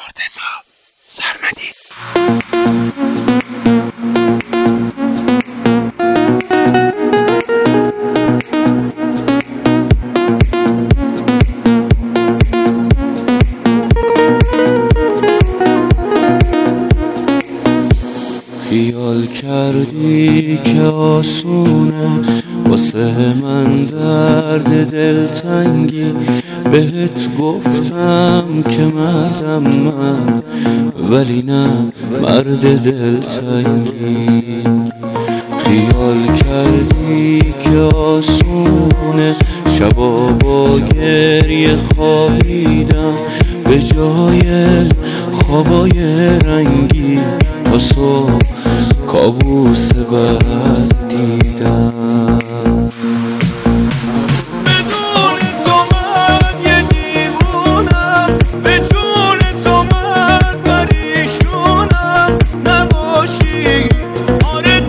مرتضی سرمدی. خیال کردی که آسونه واسه من درد دلتنگی، بهت گفتم که مردم من ولی نه مرد دلتنگی. خیال کردی که آسونه شبا با گریه خوابیدم، به جای خوابای رنگی تا صبح کابوس بد دیدم. بدون تو من یه دیوونم، به جون تو من پریشونم، نباشی آره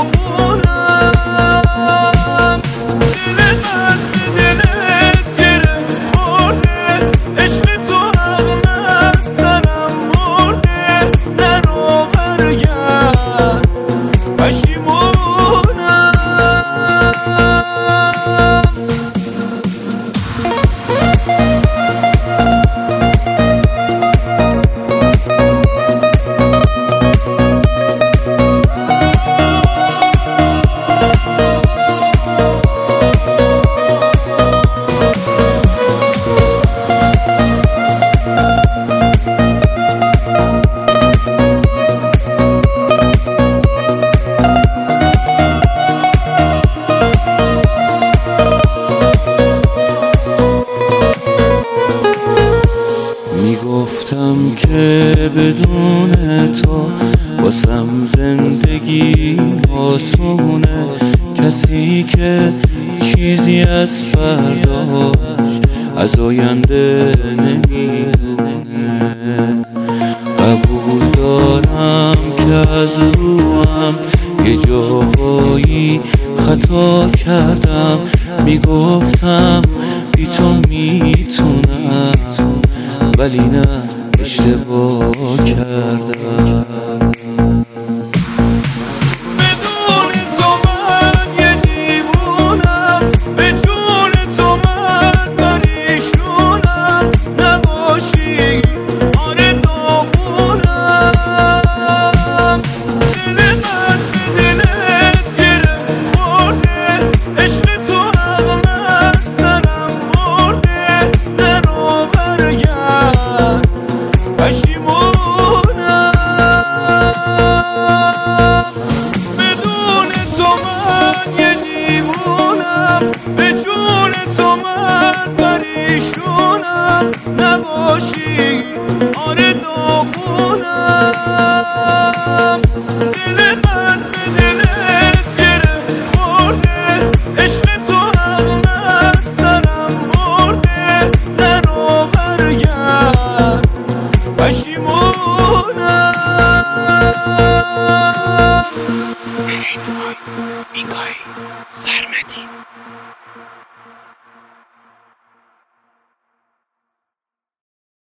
داغونم. دل من به دلت گره خورده، عشق تو عقل از سرم برده، نرو برگرد پشیمونم. میگفتم که بدون تو واسم زندگی آسونه، کسی که چیزی از فرداش از آینده نمیدونه. قبول دارم که از روم یه جاهایی خطا کردم، میگفتم بی تو میتونم ولی نه اشتباه کردم. بدون تو من یه دیوونم، به جون تو من پریشونم، نباشی آره داغونم. دل من به دلت گره خورده، عشق تو عقل از سرم برده، نرو برگرد پشیمونم. بدون تو من یه دیوونم، به جون تو من پریشونم، نباشی آره داغونم.